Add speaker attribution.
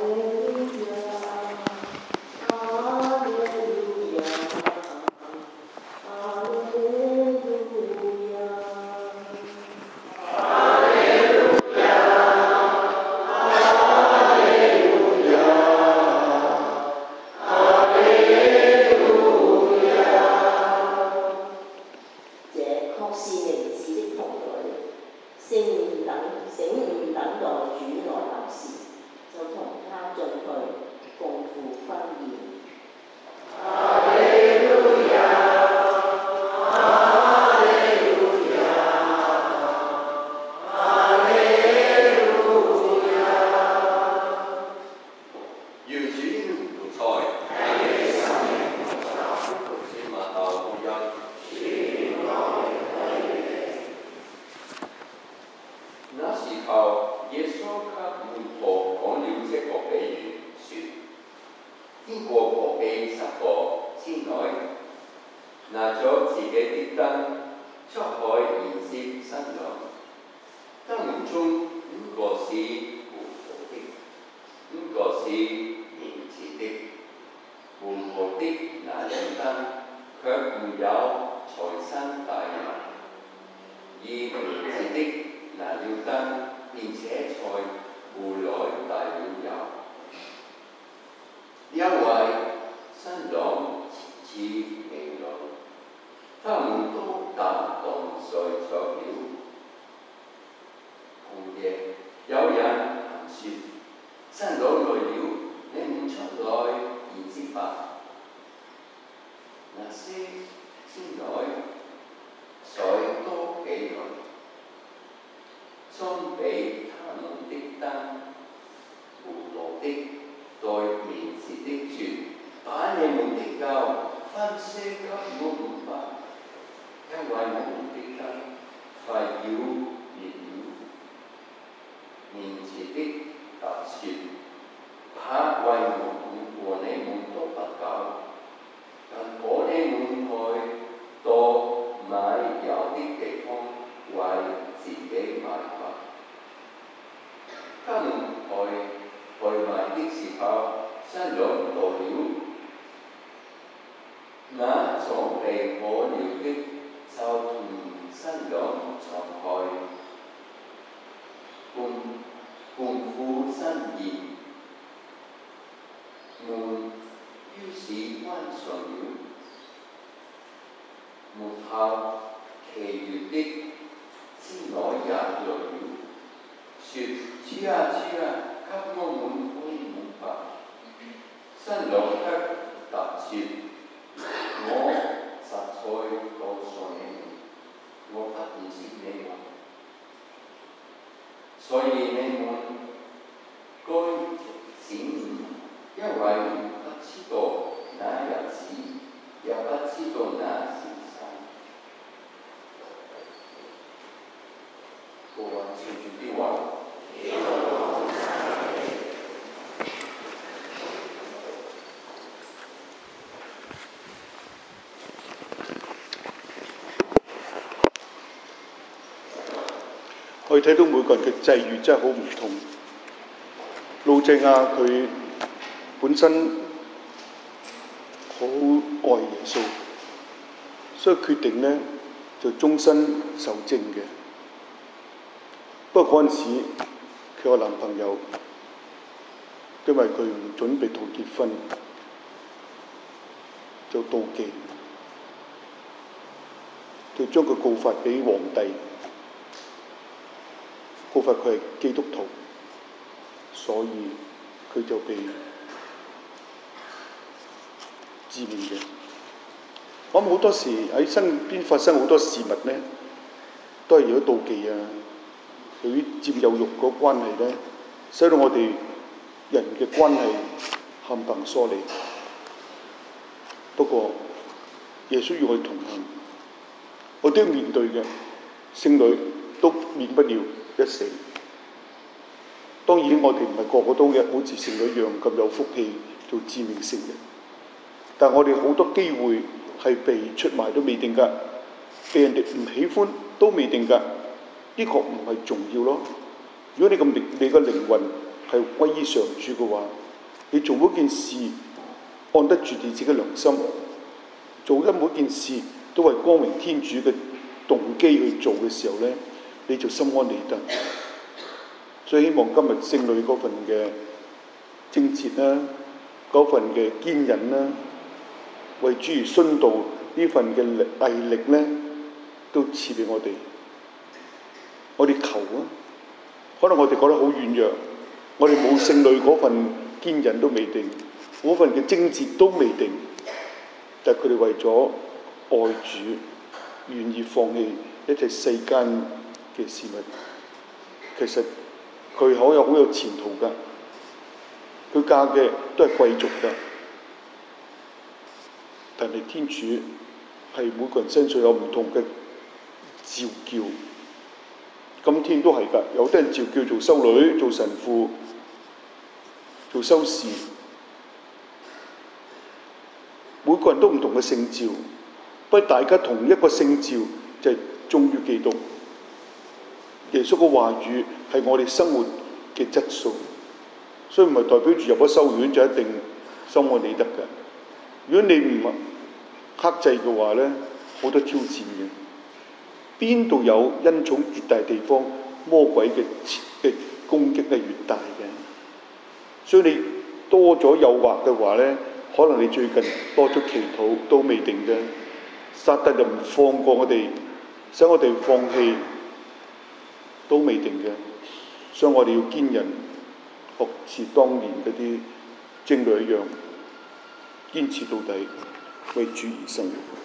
Speaker 1: 我哋睇到每個人嘅際遇真係好唔同。路濟亞佢本身好愛耶穌，所以決定呢就終身受證嘅。不過嗰陣時佢個男朋友因為佢唔準備同結婚，就妒忌，就將佢告發俾皇帝。告發佢係基督徒，所以佢就被致命嘅。我諗好多時喺身邊發生好多事物呢，都係由於妒忌啊，由於佔有慾嗰關係呢，使到我哋人嘅關係冚唪疏離。不過耶穌與我哋同行，我都要面對嘅，聖女都免不了一死。當然我哋唔係個個都好似聖女一樣咁有福氣做致命聖人，但我哋好多機會係被出賣都未定㗎，被人哋唔喜歡都未定㗎，呢個唔係重要咯。如果你嘅靈魂係歸依上主嘅話，你做每件事按得住你自己嘅良心，做得每件事都係光榮天主嘅動機去做嘅時候呢，你就心安理得。所以希望今日聖女嗰份嘅貞節啦，嗰份嘅堅忍啦，為主而殉道呢份嘅毅力呢，都賜俾我哋。我哋求啊，可能我哋覺得好軟弱，我哋冇聖女嗰份堅忍都未定，嗰份嘅貞節都未定，但係佢哋為咗愛主，願意放棄一切世間嘅事物。其實佢好有前途㗎，佢嫁嘅都係貴族㗎，但係天主係每個人身上有唔同嘅召叫。今天都係㗎，有啲人召叫做修女、做神父、做修士，每個人都唔同嘅聖召，不過大家同一個聖召就係忠於基督。耶穌嘅話語係我哋生活嘅質素，所以唔係代表住入咗修院就一定心安理得㗎。如果你唔克制嘅話呢，好多挑戰嘅。邊度有恩寵越大地方，魔鬼嘅攻擊係越大嘅。所以你多咗誘惑嘅話呢，可能你最近多咗祈禱都未定嘅。撒旦就唔放過我哋，使我哋放棄都未定嘅。所以我哋要堅忍，學似當年嗰啲貞女一樣，堅持到底，為主而生活。